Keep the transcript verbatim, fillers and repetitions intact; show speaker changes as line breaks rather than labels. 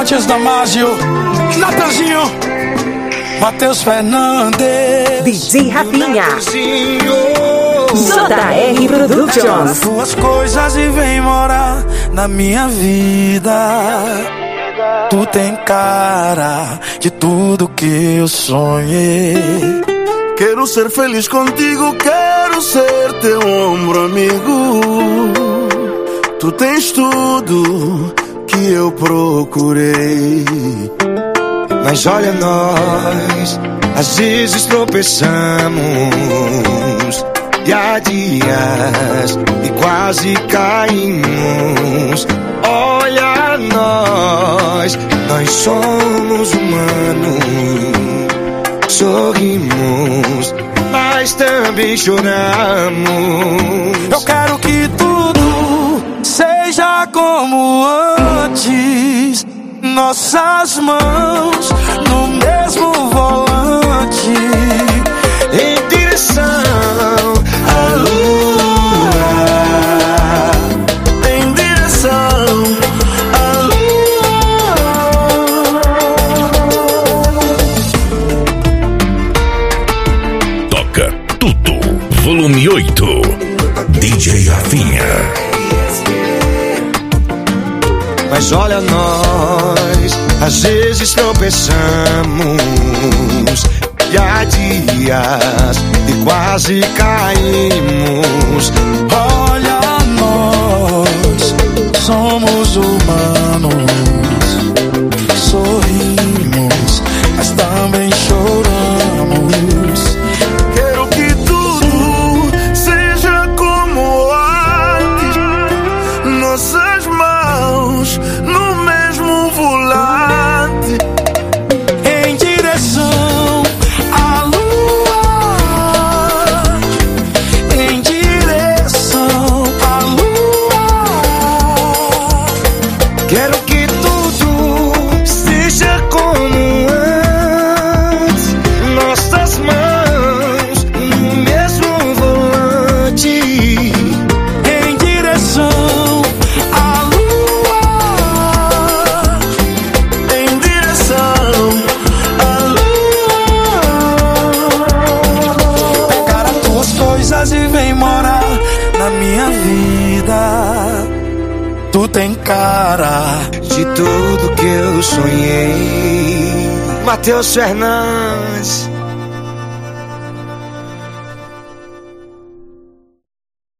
Matias Damasio, Natanzinho, Matheus Fernandes,
D J Rafinha, J R Productions.
Tuas coisas e vem morar na minha vida. Tu tem cara de tudo que eu sonhei.
Quero ser feliz contigo, quero ser teu ombro amigo. Tu tens tudo que eu procurei. Mas olha nós, às vezes tropeçamos, e há dias e quase caímos. Olha nós, nós somos humanos. Sorrimos, mas também choramos.
Eu quero que tudo seja como antes. Nossas mãos no mesmo volante,
em direção à lua, em direção à lua.
Toca tudo, volume oito, D J Rafinha.
Mas olha nós, às vezes tropeçamos, e há dias e quase caímos.
Olha nós, somos humanos. Sorrimos, mas também choramos.
Quero que tudo seja como antes. Nossas mãos no mesmo volante,
em direção à lua, em direção à lua.
quero que tudo seja como antes. Nossas mãos no mesmo volante,
Em direção à lua,
em direção à lua.
pegar as tuas coisas e vem morar na minha vida. Tu tem cara
De tudo que eu sonhei. Matheus Fernandes.